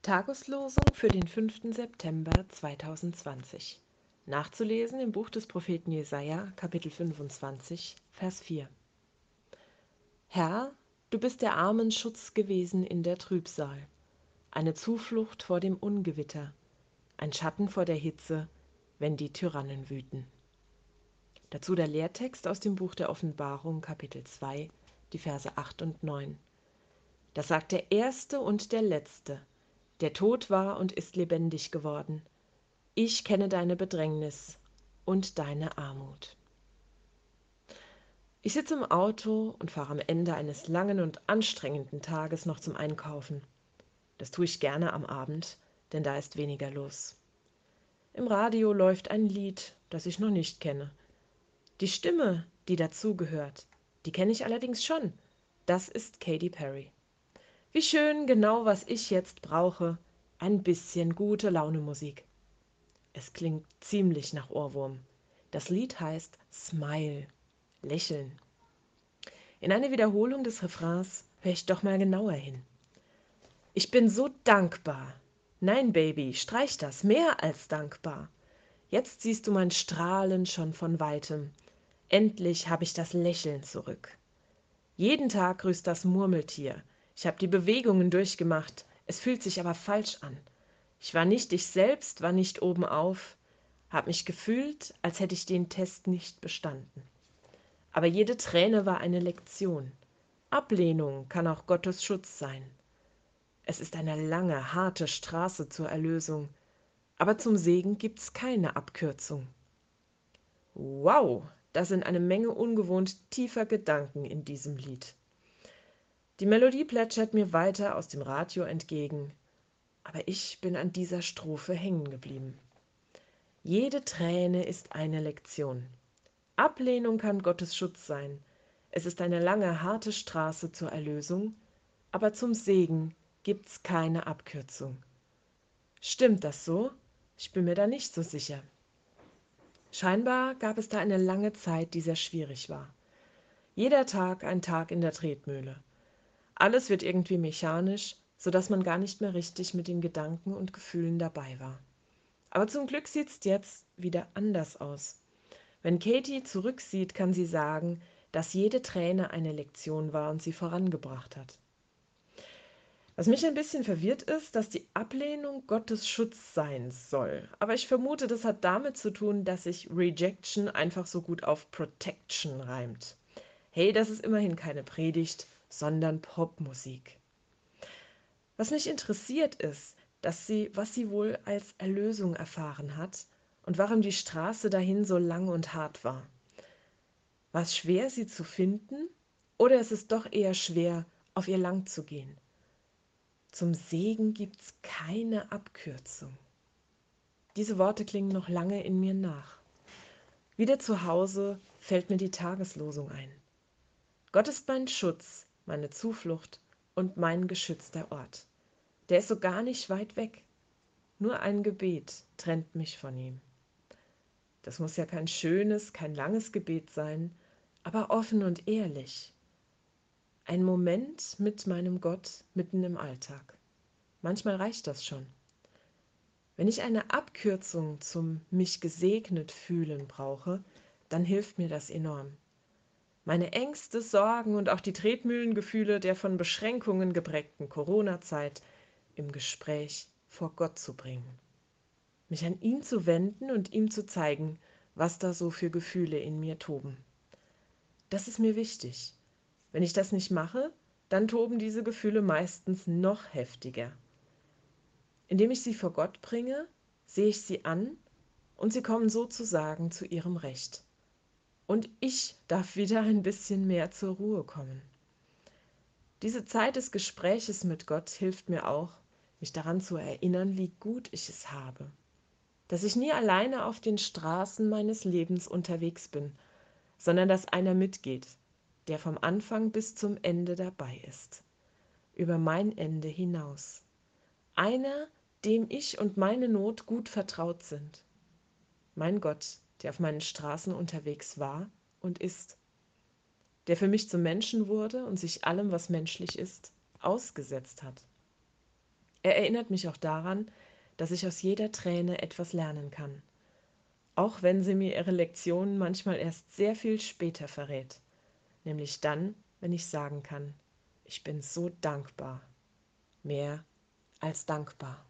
Tageslosung für den 5. September 2020. Nachzulesen im Buch des Propheten Jesaja, Kapitel 25, Vers 4. Herr, du bist der Armen Schutz gewesen in der Trübsal, eine Zuflucht vor dem Ungewitter, ein Schatten vor der Hitze, wenn die Tyrannen wüten. Dazu der Lehrtext aus dem Buch der Offenbarung, Kapitel 2, die Verse 8 und 9. Das sagt der Erste und der Letzte, der tot war und ist lebendig geworden. Ich kenne deine Bedrängnis und deine Armut. Ich sitze im Auto und fahre am Ende eines langen und anstrengenden Tages noch zum Einkaufen. Das tue ich gerne am Abend, denn da ist weniger los. Im Radio läuft ein Lied, das ich noch nicht kenne. Die Stimme, die dazugehört, die kenne ich allerdings schon. Das ist Katy Perry. Wie schön, genau was ich jetzt brauche, ein bisschen gute Laune-Musik. Es klingt ziemlich nach Ohrwurm. Das Lied heißt Smile, Lächeln. In einer Wiederholung des Refrains höre ich doch mal genauer hin. Ich bin so dankbar. Nein, Baby, streich das, mehr als dankbar. Jetzt siehst du mein Strahlen schon von weitem. Endlich habe ich das Lächeln zurück. Jeden Tag grüßt das Murmeltier. Ich habe die Bewegungen durchgemacht, es fühlt sich aber falsch an. Ich war nicht ich selbst, war nicht obenauf, habe mich gefühlt, als hätte ich den Test nicht bestanden. Aber jede Träne war eine Lektion. Ablehnung kann auch Gottes Schutz sein. Es ist eine lange, harte Straße zur Erlösung, aber zum Segen gibt's keine Abkürzung. Wow, da sind eine Menge ungewohnt tiefer Gedanken in diesem Lied. Die Melodie plätschert mir weiter aus dem Radio entgegen, aber ich bin an dieser Strophe hängen geblieben. Jede Träne ist eine Lektion. Ablehnung kann Gottes Schutz sein. Es ist eine lange, harte Straße zur Erlösung, aber zum Segen gibt's keine Abkürzung. Stimmt das so? Ich bin mir da nicht so sicher. Scheinbar gab es da eine lange Zeit, die sehr schwierig war. Jeder Tag ein Tag in der Tretmühle. Alles wird irgendwie mechanisch, sodass man gar nicht mehr richtig mit den Gedanken und Gefühlen dabei war. Aber zum Glück sieht's jetzt wieder anders aus. Wenn Katy zurücksieht, kann sie sagen, dass jede Träne eine Lektion war und sie vorangebracht hat. Was mich ein bisschen verwirrt ist, dass die Ablehnung Gottes Schutz sein soll. Aber ich vermute, das hat damit zu tun, dass sich Rejection einfach so gut auf Protection reimt. Hey, das ist immerhin keine Predigt, sondern Popmusik. Was mich interessiert ist, was sie wohl als Erlösung erfahren hat und warum die Straße dahin so lang und hart war. War es schwer, sie zu finden, oder ist es doch eher schwer, auf ihr lang zu gehen? Zum Segen gibt's keine Abkürzung. Diese Worte klingen noch lange in mir nach. Wieder zu Hause fällt mir die Tageslosung ein. Gott ist mein Schutz, meine Zuflucht und mein geschützter Ort. Der ist so gar nicht weit weg. Nur ein Gebet trennt mich von ihm. Das muss ja kein schönes, kein langes Gebet sein, aber offen und ehrlich. Ein Moment mit meinem Gott mitten im Alltag. Manchmal reicht das schon. Wenn ich eine Abkürzung zum mich gesegnet fühlen brauche, dann hilft mir das enorm. Meine Ängste, Sorgen und auch die Tretmühlengefühle der von Beschränkungen geprägten Corona-Zeit im Gespräch vor Gott zu bringen. Mich an ihn zu wenden und ihm zu zeigen, was da so für Gefühle in mir toben. Das ist mir wichtig. Wenn ich das nicht mache, dann toben diese Gefühle meistens noch heftiger. Indem ich sie vor Gott bringe, sehe ich sie an und sie kommen sozusagen zu ihrem Recht. Und ich darf wieder ein bisschen mehr zur Ruhe kommen. Diese Zeit des Gespräches mit Gott hilft mir auch, mich daran zu erinnern, wie gut ich es habe. Dass ich nie alleine auf den Straßen meines Lebens unterwegs bin, sondern dass einer mitgeht, der vom Anfang bis zum Ende dabei ist. Über mein Ende hinaus. Einer, dem ich und meine Not gut vertraut sind. Mein Gott, der auf meinen Straßen unterwegs war und ist. Der für mich zum Menschen wurde und sich allem, was menschlich ist, ausgesetzt hat. Er erinnert mich auch daran, dass ich aus jeder Träne etwas lernen kann, auch wenn sie mir ihre Lektionen manchmal erst sehr viel später verrät, nämlich dann, wenn ich sagen kann, ich bin so dankbar, mehr als dankbar.